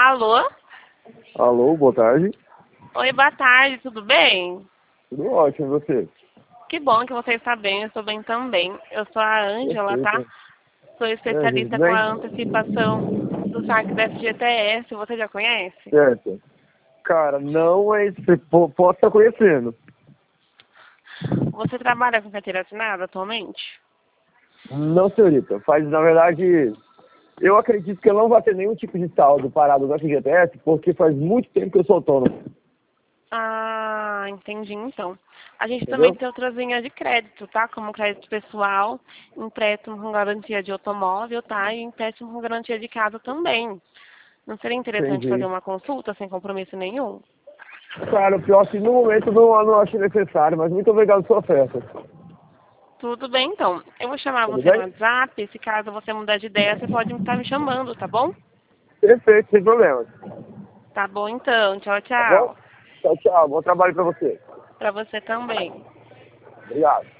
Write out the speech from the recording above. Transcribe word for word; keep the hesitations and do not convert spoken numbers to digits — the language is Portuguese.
Alô? Alô, boa tarde. Oi, boa tarde, tudo bem? Tudo ótimo, e você? Que bom que você está bem, eu estou bem também. Eu sou a Ângela, tá? Perfeito. Sou É, gente, especialista com a bem? antecipação do saque da F G T S, você já conhece? Certo. Cara, não é isso. Você po- pode estar conhecendo. Você trabalha com carteira assinada atualmente? Não, senhorita. Faz, na verdade, eu acredito que eu não vou ter nenhum tipo de saldo parado no F G T S, porque faz muito tempo que eu sou autônomo. Ah, entendi então. A gente também Entendeu? tem outras linhas de crédito, tá? Como crédito pessoal, empréstimo com garantia de automóvel, tá? E empréstimo com garantia de casa também. Não seria interessante fazer Entendi. uma consulta sem compromisso nenhum? Cara, o pior é que no momento não, não acho necessário, mas muito obrigado pela sua oferta. Tudo bem, então. Eu vou chamar Tudo você no bem? WhatsApp. Se caso você mudar de ideia, você pode estar me chamando, tá bom? Perfeito, sem problemas. Tá bom, então. Tchau, Tá bom? tchau. Tchau, tchau. Bom trabalho pra você. Pra você também. Obrigado.